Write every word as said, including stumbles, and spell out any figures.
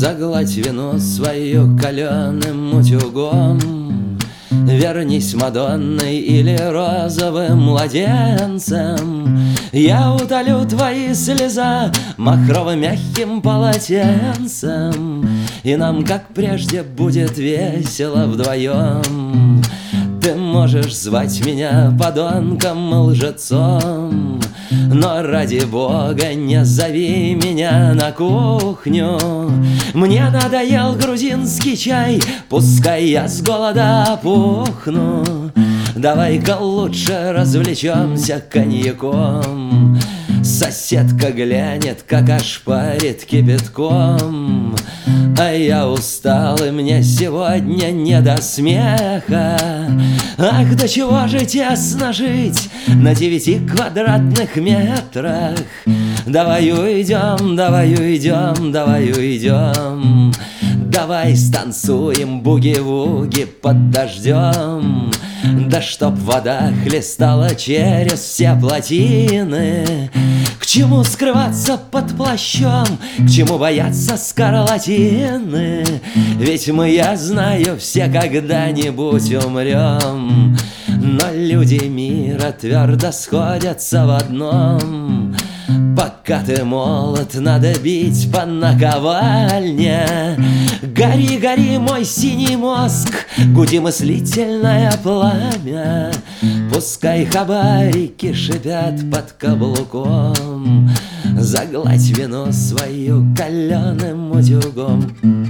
Загладь вину свою каленым утюгом, вернись Мадонной или розовым младенцем. Я утолю твои слеза махровым мягким полотенцем, и нам, как прежде, будет весело вдвоем. Ты можешь звать меня подонком, лжецом, но ради бога не зови меня на кухню. Мне надоел грузинский чай, пускай я с голода опухну. Давай-ка лучше развлечемся коньяком. Соседка глянет, как ошпарит кипятком. А я устал, и мне сегодня не до смеха. Ах, до чего же тесно жить на девяти квадратных метрах. Давай уйдем, давай уйдем, давай уйдем. Давай станцуем буги-вуги под дождем. Да чтоб вода хлестала через все плотины. К чему скрываться под плащом, к чему бояться скарлатины? Ведь мы, я знаю, все когда-нибудь умрем. Но люди мира твердо сходятся в одном: пока ты молод, надо бить по наковальне. Гори, гори, мой синий мозг, гуди мыслительное пламя. Пускай хабарики шипят под каблуком. Загладь вину свою каленым утюгом.